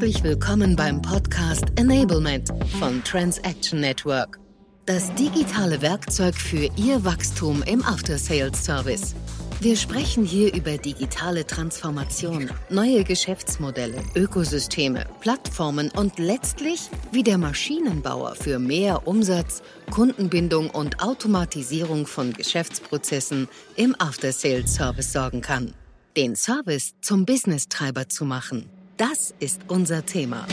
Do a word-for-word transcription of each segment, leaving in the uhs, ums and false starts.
Herzlich willkommen beim Podcast Enablement von Transaction Network. Das digitale Werkzeug für Ihr Wachstum im After-Sales-Service. Wir sprechen hier über digitale Transformation, neue Geschäftsmodelle, Ökosysteme, Plattformen und letztlich, wie der Maschinenbauer für mehr Umsatz, Kundenbindung und Automatisierung von Geschäftsprozessen im After-Sales-Service sorgen kann. Den Service zum Business-Treiber zu machen, das ist unser Thema.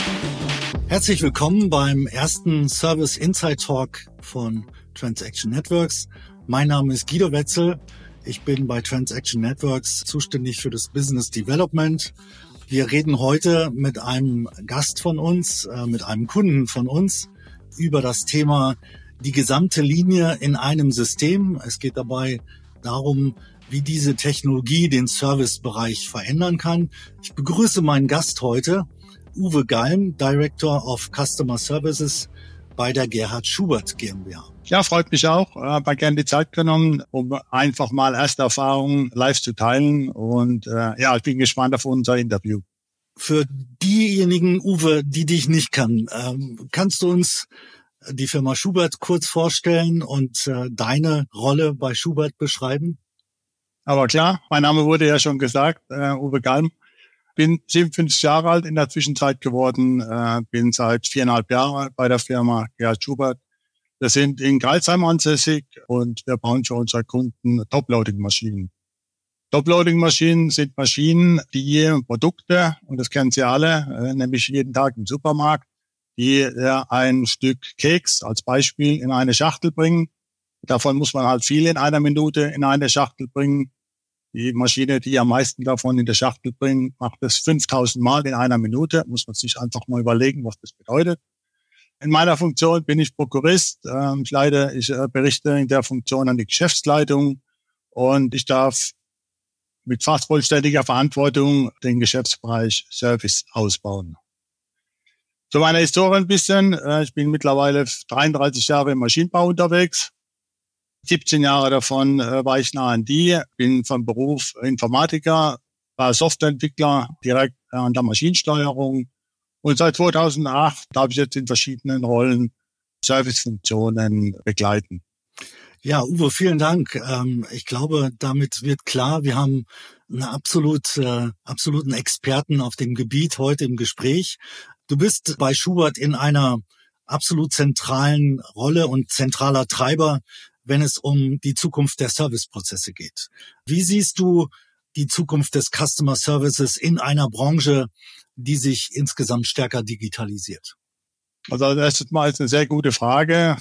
Herzlich willkommen beim ersten Service Insight Talk von Transaction Networks. Mein Name ist Guido Wetzel. Ich bin bei Transaction Networks zuständig für das Business Development. Wir reden heute mit einem Gast von uns, äh, mit einem Kunden von uns über das Thema die gesamte Linie in einem System. Es geht dabei darum, wie diese Technologie den Servicebereich verändern kann. Ich begrüße meinen Gast heute, Uwe Galm, Director of Customer Services bei der Gerhard Schubert GmbH. Ja, freut mich auch. Ich habe gerne die Zeit genommen, um einfach mal erste Erfahrungen live zu teilen. Und äh, ja, ich bin gespannt auf unser Interview. Für diejenigen, Uwe, die dich nicht kennen, ähm, kannst du uns die Firma Schubert kurz vorstellen und äh, deine Rolle bei Schubert beschreiben? Aber klar, mein Name wurde ja schon gesagt, äh, Uwe Galm. Bin siebenundfünfzig Jahre alt in der Zwischenzeit geworden, äh, bin seit viereinhalb Jahren bei der Firma Gerhard Schubert. Wir sind in Crailsheim ansässig und wir bauen für unsere Kunden Top-Loading-Maschinen. Top-Loading-Maschinen sind Maschinen, die Produkte, und das kennen Sie alle, äh, nämlich jeden Tag im Supermarkt, die äh, ein Stück Keks als Beispiel in eine Schachtel bringen. Davon muss man halt viel in einer Minute in eine Schachtel bringen. Die Maschine, die am meisten davon in der Schachtel bringt, macht das fünftausend Mal in einer Minute. Muss man sich einfach mal überlegen, was das bedeutet. In meiner Funktion bin ich Prokurist. Ich leite, ich berichte in der Funktion an die Geschäftsleitung und ich darf mit fast vollständiger Verantwortung den Geschäftsbereich Service ausbauen. Zu meiner Historie ein bisschen. Ich bin mittlerweile dreiunddreißig Jahre im Maschinenbau unterwegs. siebzehn Jahre davon äh, war ich in R und D, bin vom Beruf Informatiker, war Softwareentwickler direkt äh, an der Maschinensteuerung und seit zweitausendacht darf ich jetzt in verschiedenen Rollen Servicefunktionen begleiten. Ja, Uwe, vielen Dank. Ähm, ich glaube, damit wird klar, wir haben einen absolut, äh, absoluten Experten auf dem Gebiet heute im Gespräch. Du bist bei Schubert in einer absolut zentralen Rolle und zentraler Treiber, wenn es um die Zukunft der Serviceprozesse geht. Wie siehst du die Zukunft des Customer Services in einer Branche, die sich insgesamt stärker digitalisiert? Also das ist mal eine sehr gute Frage.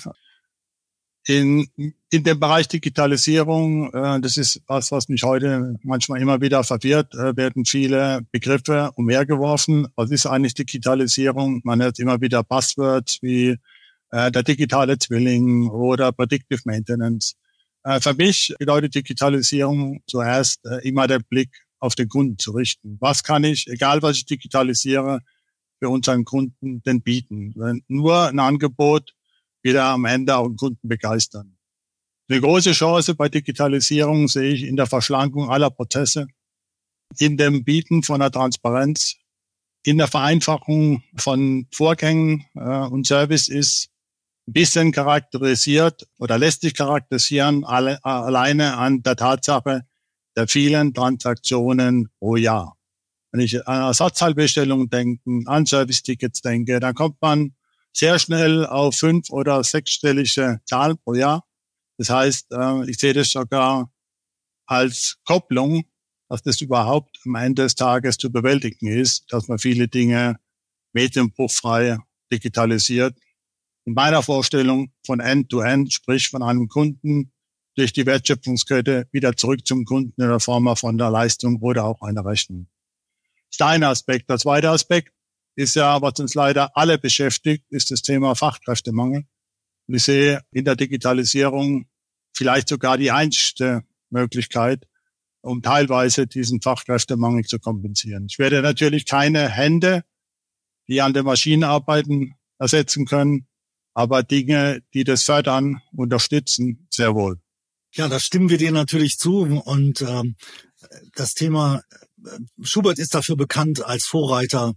In, in dem Bereich Digitalisierung, äh, das ist was, was mich heute manchmal immer wieder verwirrt, äh, werden viele Begriffe umhergeworfen. Was ist eigentlich Digitalisierung? Man hört immer wieder Buzzwords wie der digitale Zwilling oder Predictive Maintenance. Für mich bedeutet Digitalisierung zuerst immer der Blick auf den Kunden zu richten. Was kann ich, egal was ich digitalisiere, für unseren Kunden denn bieten? Nur ein Angebot wird er am Ende auch den Kunden begeistern. Eine große Chance bei Digitalisierung sehe ich in der Verschlankung aller Prozesse, in dem Bieten von einer Transparenz, in der Vereinfachung von Vorgängen und Service ist ein bisschen charakterisiert oder lässt sich charakterisieren alle, alleine an der Tatsache der vielen Transaktionen pro Jahr. Wenn ich an Ersatzteilbestellungen denke, an Service-Tickets denke, dann kommt man sehr schnell auf fünf- oder sechsstellige Zahlen pro Jahr. Das heißt, ich sehe das sogar als Kopplung, dass das überhaupt am Ende des Tages zu bewältigen ist, dass man viele Dinge medienbruchfrei digitalisiert. In meiner Vorstellung von End-to-End, sprich von einem Kunden durch die Wertschöpfungskette wieder zurück zum Kunden in der Form von der Leistung oder auch einer Rechnung. Das ist der eine Aspekt. Der zweite Aspekt ist ja, was uns leider alle beschäftigt, ist das Thema Fachkräftemangel. Und ich sehe in der Digitalisierung vielleicht sogar die einzige Möglichkeit, um teilweise diesen Fachkräftemangel zu kompensieren. Ich werde natürlich keine Hände, die an den Maschinen arbeiten, ersetzen können, aber Dinge, die das fördern, unterstützen, sehr wohl. Ja, da stimmen wir dir natürlich zu. Und ähm, das Thema, Schubert ist dafür bekannt als Vorreiter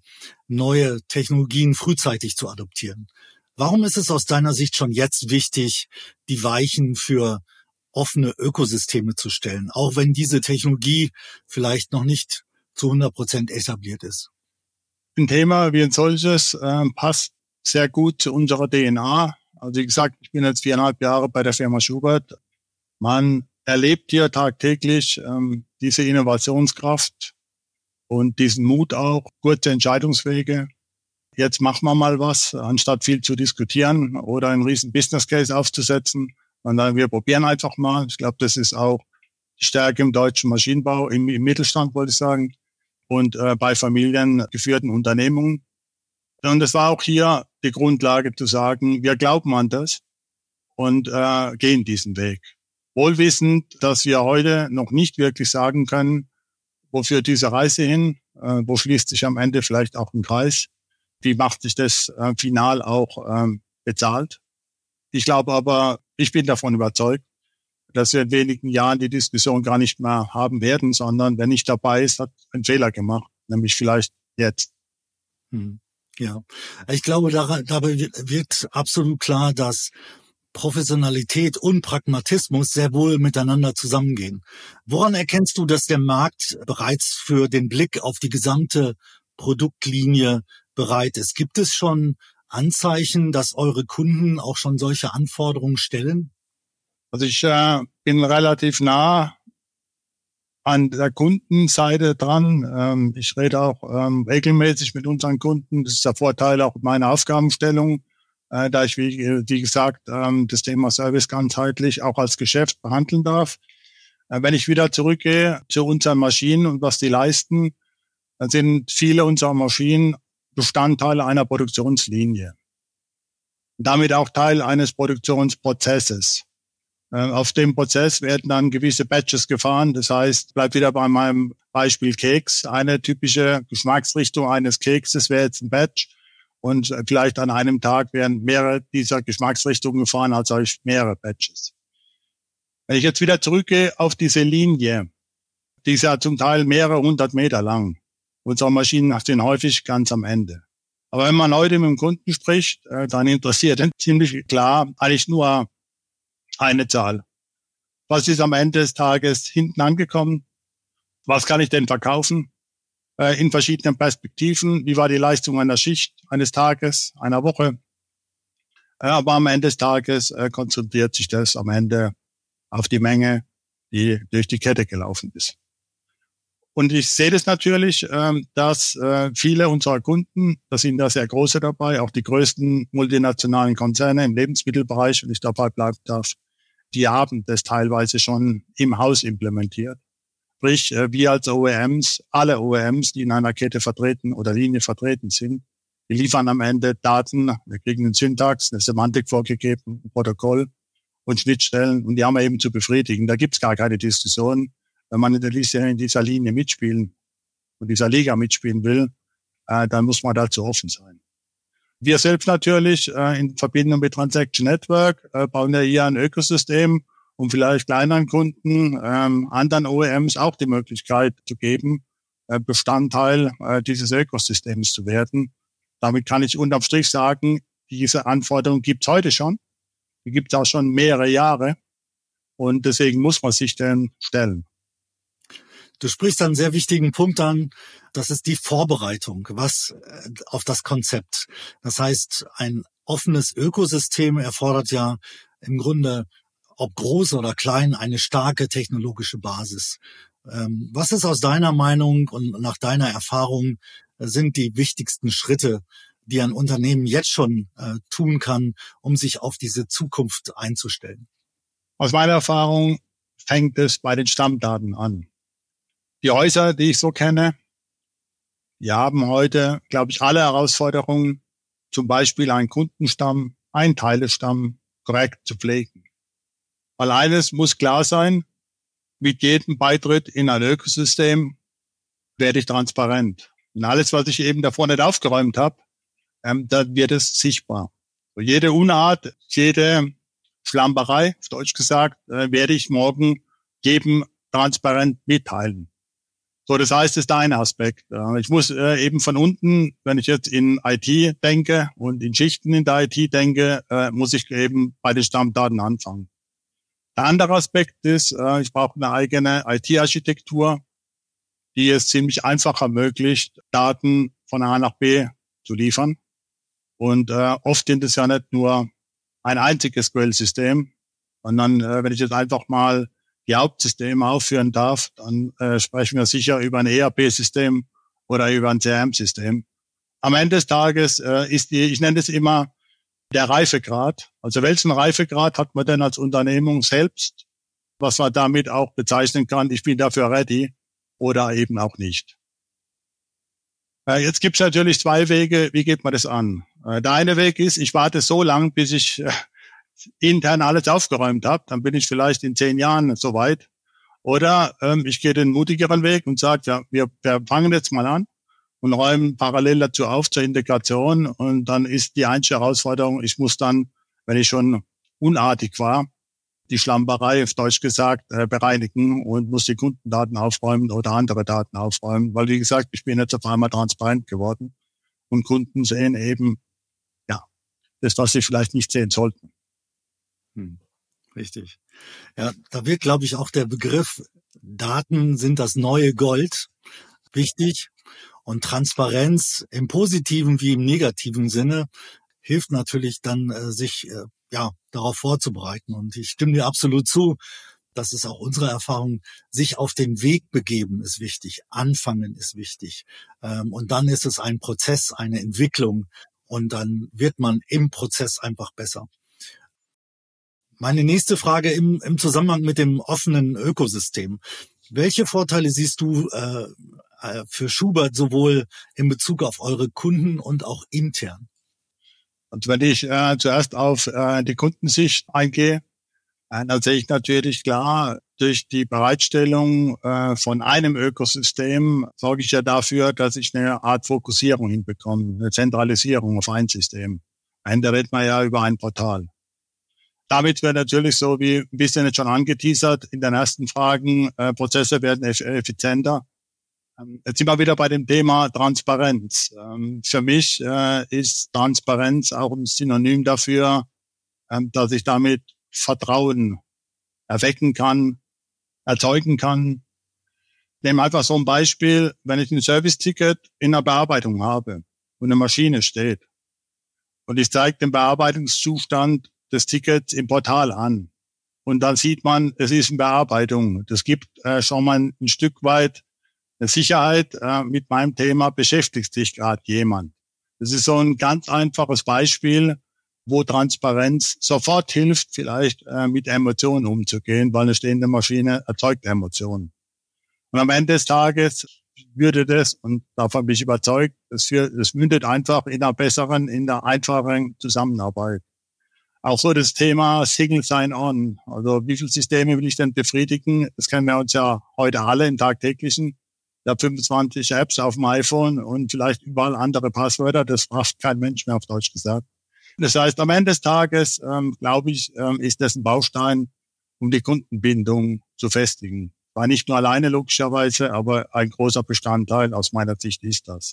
neue Technologien frühzeitig zu adoptieren. Warum ist es aus deiner Sicht schon jetzt wichtig, die Weichen für offene Ökosysteme zu stellen, auch wenn diese Technologie vielleicht noch nicht zu hundert Prozent etabliert ist? Ein Thema wie ein solches äh, passt sehr gut zu unserer D N A. Also wie gesagt, ich bin jetzt viereinhalb Jahre bei der Firma Schubert. Man erlebt hier tagtäglich ähm, diese Innovationskraft und diesen Mut auch, kurze Entscheidungswege. Jetzt machen wir mal was, anstatt viel zu diskutieren oder einen riesen Business Case aufzusetzen. Und dann wir probieren einfach mal. Ich glaube, das ist auch die Stärke im deutschen Maschinenbau, im, im Mittelstand wollte ich sagen, und äh, bei familiengeführten Unternehmungen. Und es war auch hier die Grundlage zu sagen, wir glauben an das und äh, gehen diesen Weg. Wohlwissend, dass wir heute noch nicht wirklich sagen können, wo führt diese Reise hin, äh, wo schließt sich am Ende vielleicht auch ein Kreis, wie macht sich das äh, final auch ähm, bezahlt. Ich glaube aber, ich bin davon überzeugt, dass wir in wenigen Jahren die Diskussion gar nicht mehr haben werden, sondern wer nicht dabei ist, hat einen Fehler gemacht, nämlich vielleicht jetzt. Hm. Ja, ich glaube, dabei wird absolut klar, dass Professionalität und Pragmatismus sehr wohl miteinander zusammengehen. Woran erkennst du, dass der Markt bereits für den Blick auf die gesamte Produktlinie bereit ist? Gibt es schon Anzeichen, dass eure Kunden auch schon solche Anforderungen stellen? Also ich äh, bin relativ nah an der Kundenseite dran. Ähm, ich rede auch ähm, regelmäßig mit unseren Kunden. Das ist der Vorteil auch meiner Aufgabenstellung, äh, da ich, wie, wie gesagt, ähm, das Thema Service ganzheitlich auch als Geschäft behandeln darf. Äh, wenn ich wieder zurückgehe zu unseren Maschinen und was die leisten, dann sind viele unserer Maschinen Bestandteile einer Produktionslinie. Und damit auch Teil eines Produktionsprozesses. Auf dem Prozess werden dann gewisse Batches gefahren. Das heißt, bleibt wieder bei meinem Beispiel Keks. Eine typische Geschmacksrichtung eines Kekses wäre jetzt ein Batch. Und vielleicht an einem Tag werden mehrere dieser Geschmacksrichtungen gefahren, also mehrere Batches. Wenn ich jetzt wieder zurückgehe auf diese Linie, die ist ja zum Teil mehrere hundert Meter lang. Unsere Maschinen sind häufig ganz am Ende. Aber wenn man heute mit dem Kunden spricht, dann interessiert ihn ziemlich klar eigentlich nur eine Zahl. Was ist am Ende des Tages hinten angekommen? Was kann ich denn verkaufen? Äh, in verschiedenen Perspektiven. Wie war die Leistung einer Schicht, eines Tages, einer Woche? Äh, aber am Ende des Tages äh, konzentriert sich das am Ende auf die Menge, die durch die Kette gelaufen ist. Und ich sehe das natürlich, äh, dass äh, viele unserer Kunden, da sind da sehr große dabei, auch die größten multinationalen Konzerne im Lebensmittelbereich, wenn ich dabei bleiben darf, die haben das teilweise schon im Haus implementiert. Sprich, wir als O E Ms, alle O E Ms, die in einer Kette vertreten oder Linie vertreten sind, die liefern am Ende Daten, wir kriegen einen Syntax, eine Semantik vorgegeben, ein Protokoll und Schnittstellen und die haben wir eben zu befriedigen. Da gibt's gar keine Diskussion. Wenn man in, der Linie, in dieser Linie mitspielen und dieser Liga mitspielen will, äh, dann muss man dazu offen sein. Wir selbst natürlich äh, in Verbindung mit Transaction Network äh, bauen ja hier ein Ökosystem, um vielleicht kleineren Kunden, ähm, anderen O E Ms auch die Möglichkeit zu geben, äh, Bestandteil äh, dieses Ökosystems zu werden. Damit kann ich unterm Strich sagen, diese Anforderung gibt's heute schon. Die gibt's auch schon mehrere Jahre. Und deswegen muss man sich denn stellen. Du sprichst einen sehr wichtigen Punkt an, das ist die Vorbereitung, was auf das Konzept. Das heißt, ein offenes Ökosystem erfordert ja im Grunde, ob groß oder klein, eine starke technologische Basis. Was ist aus deiner Meinung und nach deiner Erfahrung sind die wichtigsten Schritte, die ein Unternehmen jetzt schon tun kann, um sich auf diese Zukunft einzustellen? Aus meiner Erfahrung fängt es bei den Stammdaten an. Die Häuser, die ich so kenne, die haben heute, glaube ich, alle Herausforderungen, zum Beispiel einen Kundenstamm, einen Teilestamm korrekt zu pflegen. Weil eines muss klar sein, mit jedem Beitritt in ein Ökosystem werde ich transparent. Und alles, was ich eben davor nicht aufgeräumt habe, ähm, da wird es sichtbar. So jede Unart, jede Schlamperei, auf Deutsch gesagt, äh, werde ich morgen jedem transparent mitteilen. So, das heißt, das ist ein Aspekt. Ich muss äh, eben von unten, wenn ich jetzt in I T denke und in Schichten in der I T denke, äh, muss ich eben bei den Stammdaten anfangen. Der andere Aspekt ist, äh, ich brauche eine eigene I T-Architektur, die es ziemlich einfach ermöglicht, Daten von A nach B zu liefern. Und äh, oft sind es ja nicht nur ein einziges Quellsystem, sondern äh, wenn ich jetzt einfach mal die Hauptsysteme aufführen darf, dann äh, sprechen wir sicher über ein E R P-System oder über ein C R M-System. Am Ende des Tages äh, ist die, ich nenne es immer, der Reifegrad. Also welchen Reifegrad hat man denn als Unternehmung selbst, was man damit auch bezeichnen kann, ich bin dafür ready oder eben auch nicht. Äh, jetzt gibt es natürlich zwei Wege, wie geht man das an? Äh, der eine Weg ist, ich warte so lange, bis ich äh, intern alles aufgeräumt habe, dann bin ich vielleicht in zehn Jahren soweit. Oder ähm, ich gehe den mutigeren Weg und sage, ja, wir, wir fangen jetzt mal an und räumen parallel dazu auf zur Integration. Und dann ist die einzige Herausforderung, ich muss dann, wenn ich schon unartig war, die Schlamperei, auf Deutsch gesagt, äh, bereinigen und muss die Kundendaten aufräumen oder andere Daten aufräumen. Weil, wie gesagt, ich bin jetzt auf einmal transparent geworden und Kunden sehen eben, ja, das, was sie vielleicht nicht sehen sollten. Hm, richtig. Ja, da wird, glaube ich, auch der Begriff Daten sind das neue Gold wichtig. Und Transparenz im positiven wie im negativen Sinne hilft natürlich dann, äh, sich äh, ja darauf vorzubereiten. Und ich stimme dir absolut zu. Das ist auch unsere Erfahrung. Sich auf den Weg begeben ist wichtig. Anfangen ist wichtig. Ähm, und dann ist es ein Prozess, eine Entwicklung. Und dann wird man im Prozess einfach besser. Meine nächste Frage im, im Zusammenhang mit dem offenen Ökosystem. Welche Vorteile siehst du äh, für Schubert sowohl in Bezug auf eure Kunden und auch intern? Und wenn ich äh, zuerst auf äh, die Kundensicht eingehe, äh, dann sehe ich natürlich klar, durch die Bereitstellung äh, von einem Ökosystem sorge ich ja dafür, dass ich eine Art Fokussierung hinbekomme, eine Zentralisierung auf ein System. Am Ende redet man ja über ein Portal. Damit wird natürlich so, wie ein bisschen jetzt schon angeteasert in den ersten Fragen, äh, Prozesse werden eff- effizienter. Ähm, jetzt sind wir wieder bei dem Thema Transparenz. Ähm, für mich äh, ist Transparenz auch ein Synonym dafür, ähm, dass ich damit Vertrauen erwecken kann, erzeugen kann. Ich nehme einfach so ein Beispiel, wenn ich ein Service-Ticket in einer Bearbeitung habe und eine Maschine steht und ich zeige den Bearbeitungszustand des Tickets im Portal an. Und dann sieht man, es ist in Bearbeitung. Das gibt äh, schon mal ein, ein Stück weit eine Sicherheit. Äh, mit meinem Thema beschäftigt sich gerade jemand. Das ist so ein ganz einfaches Beispiel, wo Transparenz sofort hilft, vielleicht äh, mit Emotionen umzugehen, weil eine stehende Maschine erzeugt Emotionen. Und am Ende des Tages würde das, und davon bin ich überzeugt, es für, es mündet einfach in einer besseren, in einer einfacheren Zusammenarbeit. Auch so das Thema Single Sign-On. Also wie viele Systeme will ich denn befriedigen? Das kennen wir uns ja heute alle im Tagtäglichen. Ich habe fünfundzwanzig Apps auf dem iPhone und vielleicht überall andere Passwörter. Das braucht kein Mensch mehr, auf Deutsch gesagt. Das heißt, am Ende des Tages, ähm, glaube ich, ähm, ist das ein Baustein, um die Kundenbindung zu festigen. War nicht nur alleine logischerweise, aber ein großer Bestandteil aus meiner Sicht ist das.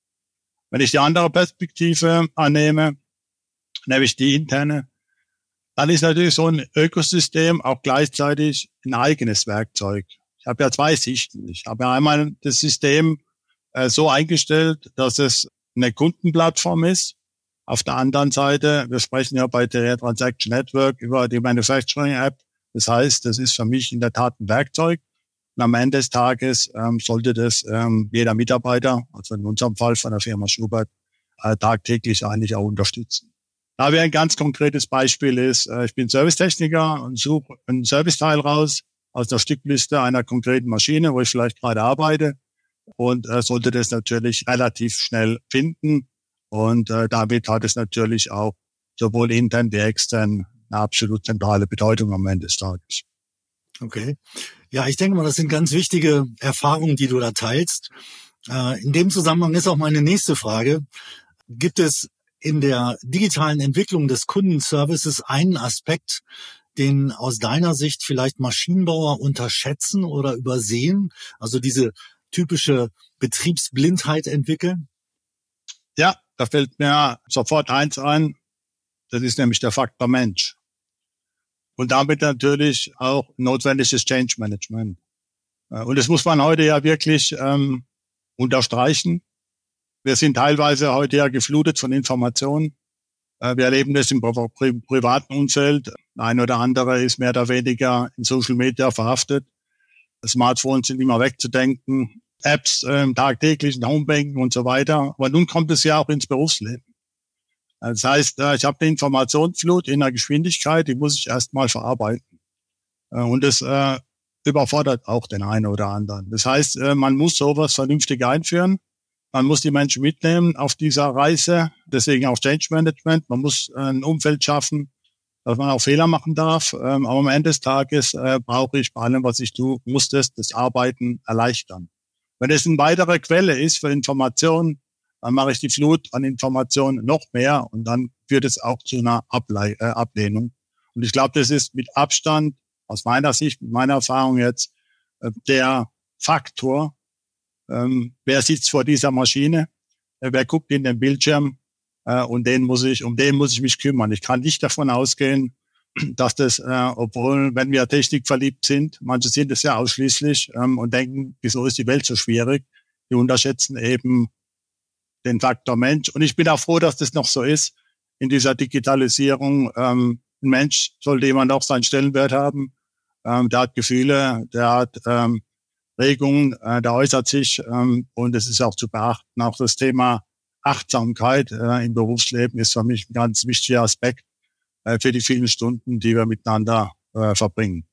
Wenn ich die andere Perspektive annehme, nämlich die interne, dann ist natürlich so ein Ökosystem auch gleichzeitig ein eigenes Werkzeug. Ich habe ja zwei Sichten. Ich habe ja einmal das System äh, so eingestellt, dass es eine Kundenplattform ist. Auf der anderen Seite, wir sprechen ja bei der Transaction Network über die Manufacturing App. Das heißt, das ist für mich in der Tat ein Werkzeug. Und am Ende des Tages ähm, sollte das ähm, jeder Mitarbeiter, also in unserem Fall von der Firma Schubert, äh, tagtäglich eigentlich auch unterstützen. Da wäre ein ganz konkretes Beispiel ist, äh, ich bin Servicetechniker und suche ein Serviceteil raus aus der Stückliste einer konkreten Maschine, wo ich vielleicht gerade arbeite, und äh, sollte das natürlich relativ schnell finden. Und äh, damit hat es natürlich auch sowohl intern wie extern eine absolut zentrale Bedeutung am Ende des Tages. Okay. Ja, ich denke mal, das sind ganz wichtige Erfahrungen, die du da teilst. Äh, in dem Zusammenhang ist auch meine nächste Frage. Gibt es in der digitalen Entwicklung des Kundenservices einen Aspekt, den aus deiner Sicht vielleicht Maschinenbauer unterschätzen oder übersehen? Also diese typische Betriebsblindheit entwickeln? Ja, da fällt mir sofort eins ein. Das ist nämlich der Faktor Mensch. Und damit natürlich auch notwendiges Change Management. Und das muss man heute ja wirklich ähm, unterstreichen. Wir sind teilweise heute ja geflutet von Informationen. Äh, wir erleben das im pri pri privaten Umfeld. Ein oder andere ist mehr oder weniger in Social Media verhaftet. Smartphones sind immer wegzudenken. Apps ähm, tagtäglich, Homebanking und so weiter. Aber nun kommt es ja auch ins Berufsleben. Das heißt, äh, ich habe eine Informationsflut in einer Geschwindigkeit, die muss ich erstmal verarbeiten. Äh, und das äh, überfordert auch den einen oder anderen. Das heißt, äh, man muss sowas vernünftig einführen. Man muss die Menschen mitnehmen auf dieser Reise. Deswegen auch Change Management. Man muss äh, ein Umfeld schaffen, dass man auch Fehler machen darf. Ähm, aber am Ende des Tages äh, brauche ich bei allem, was ich tue, muss das, das Arbeiten erleichtern. Wenn es eine weitere Quelle ist für Informationen, dann mache ich die Flut an Informationen noch mehr und dann führt es auch zu einer Able- äh, Ablehnung. Und ich glaube, das ist mit Abstand, aus meiner Sicht, mit meiner Erfahrung jetzt, äh, der Faktor, ähm, wer sitzt vor dieser Maschine, äh, wer guckt in den Bildschirm, äh, und den muss ich, um den muss ich mich kümmern. Ich kann nicht davon ausgehen, dass das, äh, obwohl, wenn wir technikverliebt sind, manche sind es ja ausschließlich ähm, und denken, wieso ist die Welt so schwierig, die unterschätzen eben den Faktor Mensch. Und ich bin auch froh, dass das noch so ist in dieser Digitalisierung. Ähm, ein Mensch sollte immer noch seinen Stellenwert haben. Ähm, der hat Gefühle, der hat ähm, Regungen, äh, der äußert sich. Ähm, und es ist auch zu beachten. Auch das Thema Achtsamkeit äh, im Berufsleben ist für mich ein ganz wichtiger Aspekt äh, für die vielen Stunden, die wir miteinander äh, verbringen.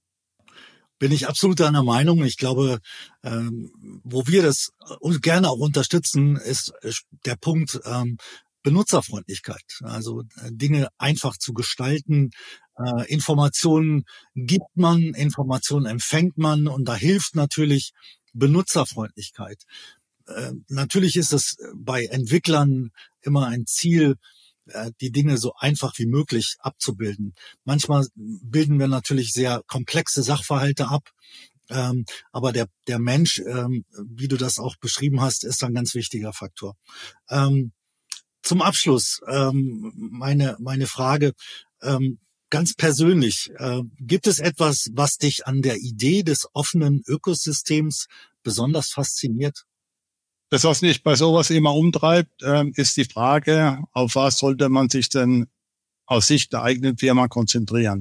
Bin ich absolut deiner Meinung. Ich glaube, ähm, wo wir das gerne auch unterstützen, ist der Punkt ähm, Benutzerfreundlichkeit. Also äh, Dinge einfach zu gestalten. Äh, Informationen gibt man, Informationen empfängt man und da hilft natürlich Benutzerfreundlichkeit. Äh, natürlich ist es bei Entwicklern immer ein Ziel, die Dinge so einfach wie möglich abzubilden. Manchmal bilden wir natürlich sehr komplexe Sachverhalte ab, ähm, aber der der Mensch, ähm, wie du das auch beschrieben hast, ist ein ganz wichtiger Faktor. Ähm, zum Abschluss ähm, meine meine Frage, ähm, ganz persönlich, äh, gibt es etwas, was dich an der Idee des offenen Ökosystems besonders fasziniert? Das, was mich bei sowas immer umtreibt, ist die Frage, auf was sollte man sich denn aus Sicht der eigenen Firma konzentrieren?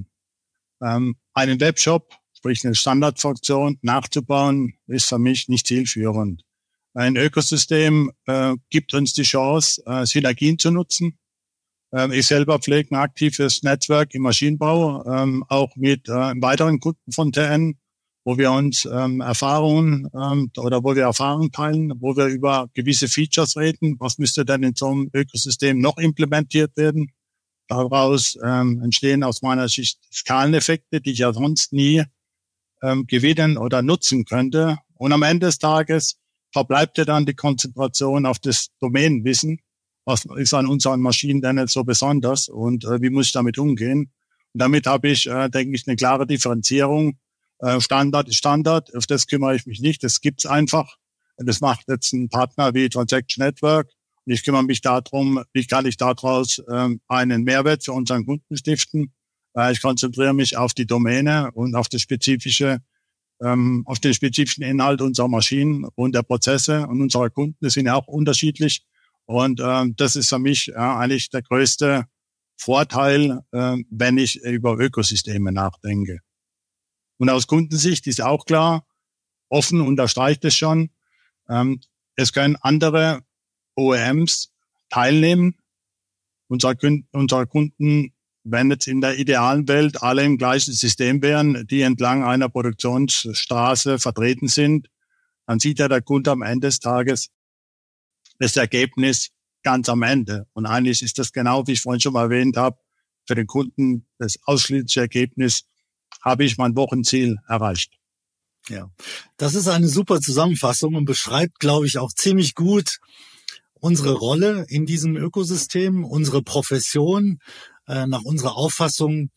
Einen Webshop, sprich eine Standardfunktion, nachzubauen, ist für mich nicht zielführend. Ein Ökosystem gibt uns die Chance, Synergien zu nutzen. Ich selber pflege ein aktives Netzwerk im Maschinenbau, auch mit weiteren Kunden von T N, wo wir uns ähm, Erfahrungen ähm, oder wo wir Erfahrungen teilen, wo wir über gewisse Features reden. Was müsste denn in so einem Ökosystem noch implementiert werden? Daraus ähm, entstehen aus meiner Sicht Skaleneffekte, die ich ja sonst nie ähm, gewinnen oder nutzen könnte. Und am Ende des Tages verbleibt ja dann die Konzentration auf das Domänenwissen. Was ist an unseren Maschinen denn jetzt so besonders und äh, wie muss ich damit umgehen? Und damit habe ich, äh, denke ich, eine klare Differenzierung. Standard ist Standard, auf das kümmere ich mich nicht, das gibt's einfach. Das macht jetzt ein Partner wie Transaction Network und ich kümmere mich darum, wie kann ich daraus ähm, einen Mehrwert für unseren Kunden stiften. Äh, ich konzentriere mich auf die Domäne und auf das spezifische, ähm, auf den spezifischen Inhalt unserer Maschinen und der Prozesse und unserer Kunden. Die sind ja auch unterschiedlich und ähm, das ist für mich äh, eigentlich der größte Vorteil, äh, wenn ich über Ökosysteme nachdenke. Und aus Kundensicht ist auch klar, offen unterstreicht es schon, ähm, es können andere O E Ms teilnehmen. Unsere, unsere Kunden, wenn jetzt in der idealen Welt alle im gleichen System wären, die entlang einer Produktionsstraße vertreten sind, dann sieht ja der Kunde am Ende des Tages das Ergebnis ganz am Ende. Und eigentlich ist das genau, wie ich vorhin schon mal erwähnt habe, für den Kunden das ausschließliche Ergebnis, habe ich mein Wochenziel erreicht. Ja, das ist eine super Zusammenfassung und beschreibt, glaube ich, auch ziemlich gut unsere Rolle in diesem Ökosystem, unsere Profession, äh, nach unserer Auffassung.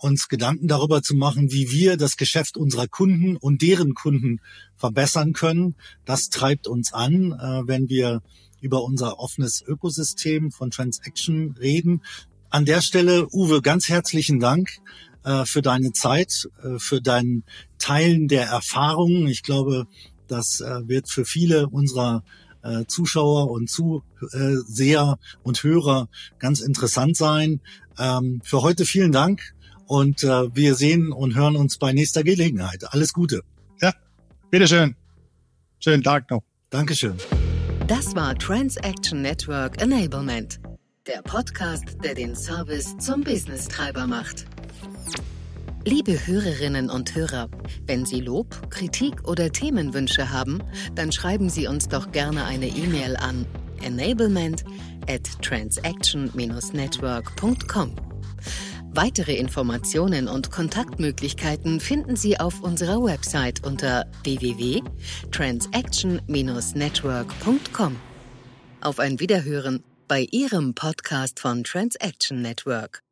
uns Gedanken darüber zu machen, wie wir das Geschäft unserer Kunden und deren Kunden verbessern können. Das treibt uns an, wenn wir über unser offenes Ökosystem von Transaction reden. An der Stelle, Uwe, ganz herzlichen Dank für deine Zeit, für dein Teilen der Erfahrungen. Ich glaube, das wird für viele unserer Zuschauer und Zuseher und Hörer ganz interessant sein. Für heute vielen Dank und wir sehen und hören uns bei nächster Gelegenheit. Alles Gute. Ja, bitteschön. Schönen Tag noch. Dankeschön. Das war Transaction Network Enablement, der Podcast, der den Service zum Business-Treiber macht. Liebe Hörerinnen und Hörer, wenn Sie Lob, Kritik oder Themenwünsche haben, dann schreiben Sie uns doch gerne eine E-Mail an enablement at transaction dash network punkt com. Weitere Informationen und Kontaktmöglichkeiten finden Sie auf unserer Website unter w w w punkt transaction dash network punkt com. Auf ein Wiederhören bei Ihrem Podcast von Transaction Network.